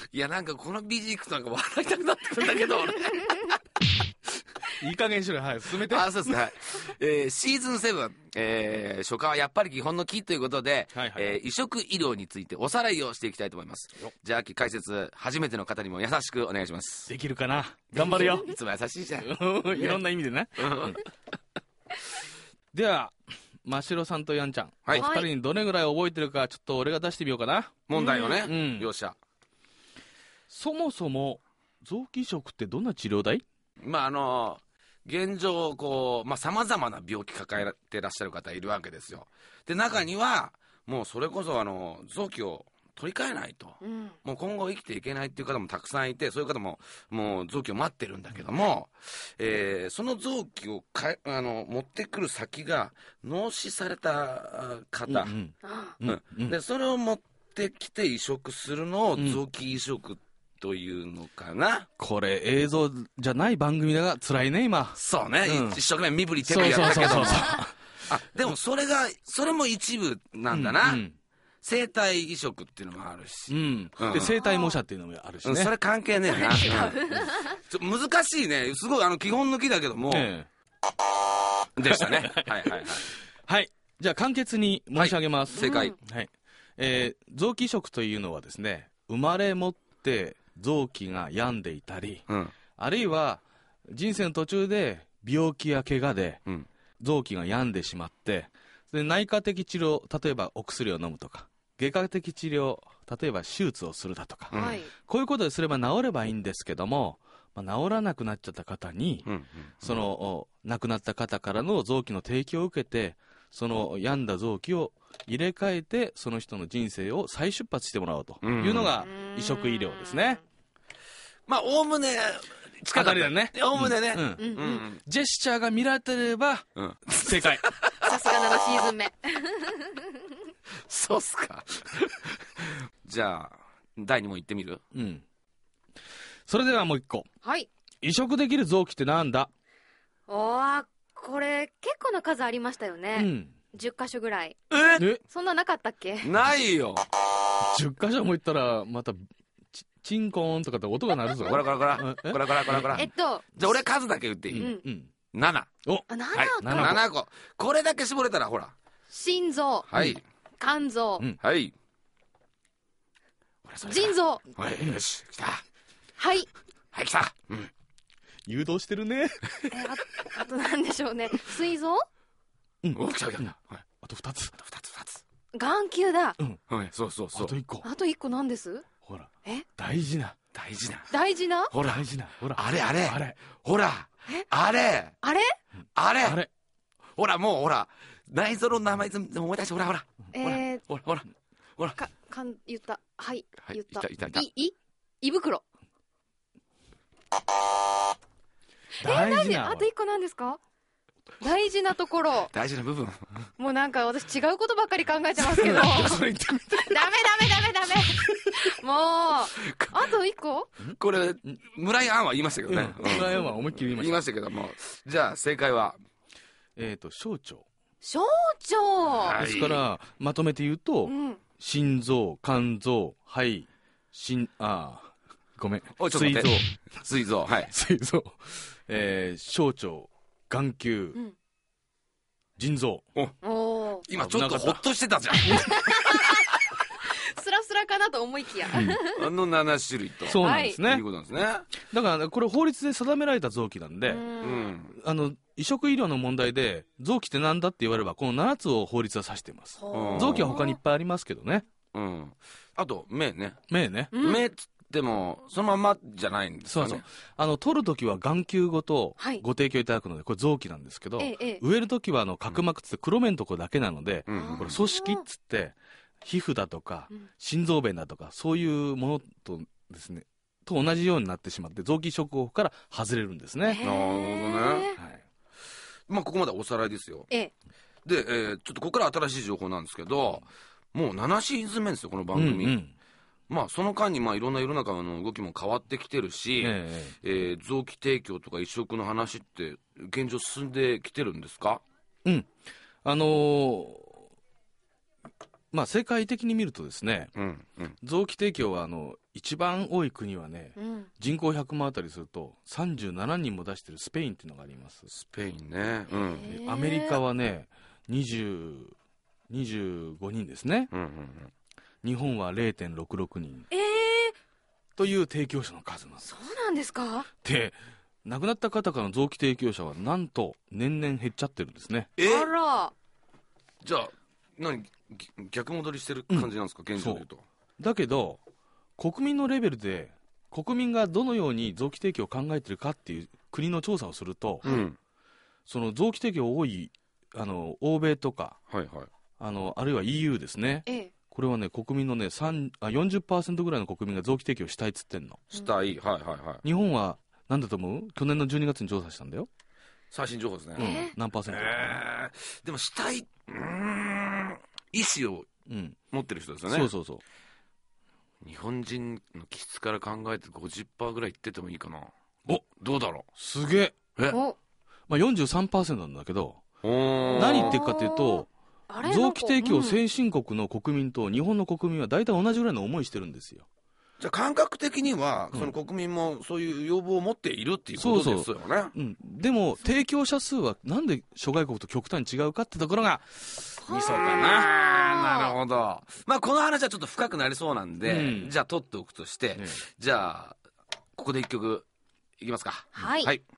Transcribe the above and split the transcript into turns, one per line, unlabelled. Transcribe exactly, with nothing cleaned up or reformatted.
いやなんかこの ビージー いくとなんか笑いたくなってくるんだけど俺
いい加減しろよ。はい、進めて。
あ、そうですね、はい。えー、シーズンセブン、えー、初夏はやっぱり基本の木ということで、
はいはい、
えー、移植医療についておさらいをしていきたいと思います。じゃあ秋解説、初めての方にも優しくお願いします。
できるかな。頑張るよ。
いつも優しいじゃん。
いろんな意味でね。うん、では真城さんとヤンちゃん、はい、お二人にどれぐらい覚えてるかちょっと俺が出してみようかな。
問題をね、
うん、
よっしゃ。
そもそも臓器移植ってどんな治療だい？
まああの現状こう、まあ、様々な病気抱えてらっしゃる方いるわけですよ。で中にはもうそれこそあの臓器を取り替えないと、うん、もう今後生きていけないっていう方もたくさんいて、そういう方ももう臓器を待ってるんだけども、えー、その臓器をかあの持ってくる先が脳死された方、うんうんうん、でそれを持ってきて移植するのを臓器移植というのかな、うん、
これ映像じゃない番組だが辛いね今。
そうね、うん、一生懸命身振り手振りやったけども、あでもそれがそれも一部なんだな、うんうん、生体移植っていうのもあるし、
うんうん、で生体模写っていうのもあるしね、
うん、それ関係ねえな、うん、ちょ難しいね、すごいあの基本抜きだけども、ええ、でしたねはいはいはい、
はい、じゃあ簡潔に申し上げます、
はい、正解、
はい、えー、臓器移植というのはですね、生まれ持って臓器が病んでいたり、うん、あるいは人生の途中で病気や怪我で臓器が病んでしまって、で内科的治療、例えばお薬を飲むとか、外科的治療、例えば手術をするだとか、うん、こういうことですれば治ればいいんですけども、まあ、治らなくなっちゃった方に、うんうんうん、その亡くなった方からの臓器の提供を受けて、その病んだ臓器を入れ替えてその人の人生を再出発してもらおうというのが移植医療ですね。
まあおおむね
近かったね。
おおむねね、
うんうんうん、ジェスチャーが見られてれば、うん、正解。
さすがななシーズン目
そうっすかじゃあだいに問いってみる？
うん。それではもう一個、
はい、
移植できる臓器ってなんだ？
おー、これ結構な数ありましたよね、うん、じゅっかしょぐらい。
え
そんななかったっけ？
ないよ
じゅっかしょも言ったらまたチ, チンコーンとかって音が鳴るぞ。
こらこらこらこらこらこらこら。
えっと
じゃあ俺数だけ言っていい？うんうん、なな。
お、
あ、なな
はい、ななこ。これだけ絞れたらほら、
心臓、
はい、
肝臓、
うん、はい、
腎臓、
はい、よし来た、
はい
はい来た、うん、
誘導してるね
えあ, あとなんでしょうね、膵臓、
うん、お来た来た、うん、はい、
あとふたつ、
あとふたつふたつ、
眼球だ、
うん、
はい、そうそうそう、
あといっこ、
あといっこなんです？
ほら、
え
大事な
大事な
大事な
ほら
大事なほら、
あれあれ
あれ
ほら、あれ
あれ
あれ
あれ、
ほらもうほら内臓の名前全部思い出して、ほらほら、
えー、
ほらほらほら
かかん言った、はい、
はい、
言った、
いたいたいた、
いい胃袋。
大事な、
えー、なんであといっこなんですか？大事なところ、
大事な部分、
もうなんか私違うことばっかり考えてますけど
それ言ってみて
ダメダメダメダメもうあといっこ、
これ村井杏は言いましたけどね、
うん、村井杏は思いっきり言いました
言いましたけども、じゃあ正解は
えっ、ー、と小腸、
小腸、
はい、ですからまとめて言うと、うん、心臓、肝臓、肺、心、あごめん、膵臓、
膵臓、はい、
膵臓、えー、小腸、眼球、うん、腎臓。
お今ちょっとホッとしてたじゃん
スラスラかなと思いきや、
うん、あのななしゅるいと、
そうなんですね、
いいことなんですね。
だから、ね、これ法律で定められた臓器なんで、うん、あの移植医療の問題で臓器ってなんだって言われればこのななつを法律は指しています。臓器は他にいっぱいありますけどね、うん、
あと目ね、
目ね、
うん、目でもそのままじゃないんですかね。そうそう、
あの取るときは眼球ごとご提供いただくので、これ臓器なんですけど、ええ、植えるときはあの角膜っつって黒目のところだけなので、うん、これ組織っつって皮膚だとか、うん、心臓弁だとかそういうものとですねと同じようになってしまって臓器移植法から外れるんですね。なるほど
ね、はい、まあここまでおさらいですよ。えで、えー、ちょっとここから新しい情報なんですけど、もうななシーズン目ですよこの番組、うんうん、まあ、その間にまあいろんな世の中の動きも変わってきてるし、えええー、臓器提供とか移植の話って現状進んできてるんですか？
うん、あのー、まあ世界的に見るとですね、うんうん、臓器提供はあの一番多い国はね、
うん、
人口ひゃくまんあたりするとさんじゅうななにんも出してるスペインっていうのがあります。
スペインね、うん、
アメリカはねにじゅう、にじゅうごにんですね、
うんうんうん、
日本は れいてんろくろくにん、
えー、
という提供者の数なんです。
そうなんですか。
で亡くなった方からの臓器提供者はなんと年々減っちゃってるんですね。
え
あら、
じゃあ何逆戻りしてる感じなんですか、うん、現状でいうと。
だけど国民のレベルで国民がどのように臓器提供を考えてるかっていう国の調査をすると、
うん、そ
の臓器提供多いあの欧米とか、
はいはい、
あのあるいは イーユー ですね、
ええ、
これはね国民のねあ よんじゅっパーセント ぐらいの国民が臓器提供したいっつってんの。
したい、はいはいはい。
日本は何だと思う？去年のじゅうにがつに調査したんだよ。
最新情報ですね、
うん、何パーセント、
えー、でもしたい、うーん、意思を持ってる人ですよね、
うん、そうそうそう。
日本人の気質から考えて ごじゅっパーセント ぐらいいっててもいいかな。お、どうだろう。
すげえ。
え、
まあ、よんじゅうさんパーセント なんだけど、何言ってるかというと、臓器提供先進国の国民と日本の国民は大体同じぐらいの思いしてるんですよ。
じゃあ感覚的には、うん、その国民もそういう要望を持っているっていうことですよね。
そうそう、うん、でも提供者数はなんで諸外国と極端に違うかってところが
ミソかな。なるほど。まあこの話はちょっと深くなりそうなんで、うん、じゃあ取っておくとして、ね、じゃあここで一曲いきますか。
はい、
はい。